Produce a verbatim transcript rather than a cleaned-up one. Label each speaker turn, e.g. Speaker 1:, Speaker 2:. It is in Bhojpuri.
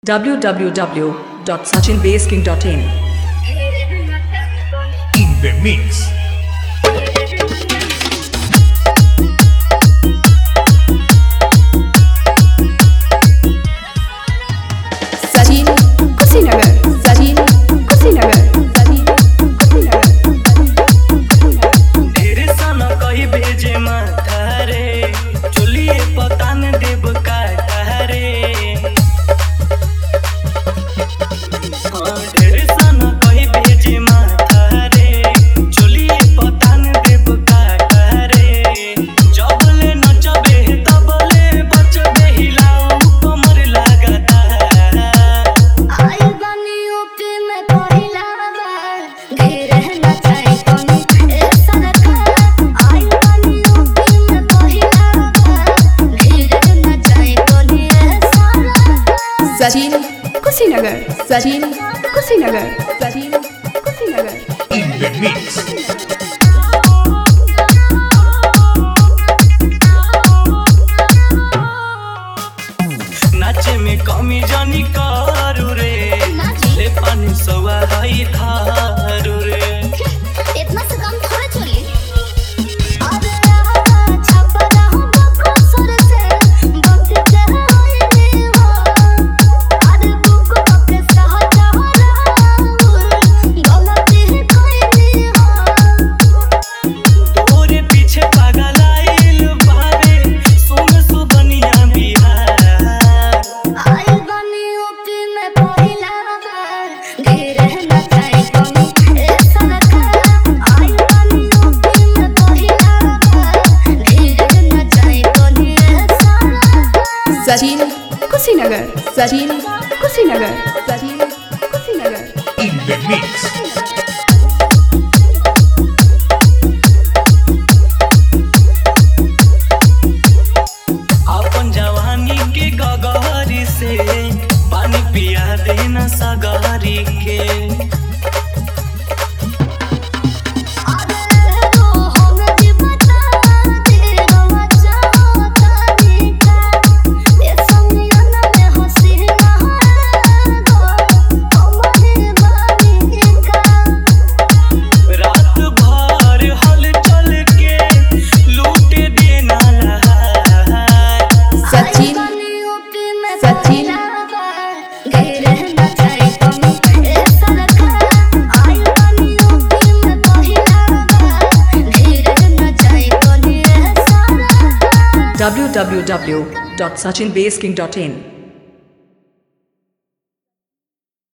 Speaker 1: w w w dot sachin base king dot in.
Speaker 2: In the mix.
Speaker 3: Sachin Kushinagar, Sachin Kushinagar, Sachin Kushinagar.
Speaker 4: ढेरे सन कही भेजे माथा रे चलिए पता न देव काटा रे हाँ, ढेरे सन कही भेजे माथा रे चलिए पता न देव काटा रे जबले नचबे तबले बचबे हिलाओ कमर लगाता
Speaker 5: आई बनी ऊपी में पहिला बार घेरे नचाई कोनी ऐसा रखा आई बनी ऊपी में पहिला बार घेरे नचाई कोनी ऐसा रखा
Speaker 3: Sachin Kushinagar, Sachin Kushinagar, Sachin Kushinagar.
Speaker 2: In the mix.
Speaker 4: नाचे में कमी जानी करू रे ले पानी सवा हई थारू रे
Speaker 5: इतना से कम थोड़ा चली अरे छापा रहूं बको सर से बंद के होई नी हो अरे बुको बके सह चाह रहा गलती कोई नी हो
Speaker 4: तोरे पीछे पागल आइल बारे सुन सुबनिया बिहार
Speaker 5: आई बनी ऊपी में पहिला बार घेरे नचाई कोनी ऐसा रखा आई बनी ऊपी में पहिला बार घेरे नचाई कोनी ऐसा रखा
Speaker 3: Sachin Kushinagar, Sachin Kushinagar, Sachin Kushinagar.
Speaker 2: In the mix.
Speaker 4: अपन जवानी के गगरी से पानी पिया देना सगरी के
Speaker 5: अरे रो हम जी बता दे रवा चाहो तानी का ये समियन में हंसी ना गो हमारे बानी का
Speaker 4: रात भर हल चल के लूटे देना लहार
Speaker 3: Sachin, Sachin.
Speaker 5: घेरे नचाई कोनी ऐसा रखा आई बनी ऊपी में पहिला बार घेरे नचाई कोनी ऐसा रखा
Speaker 1: w w w dot sachin base king dot in.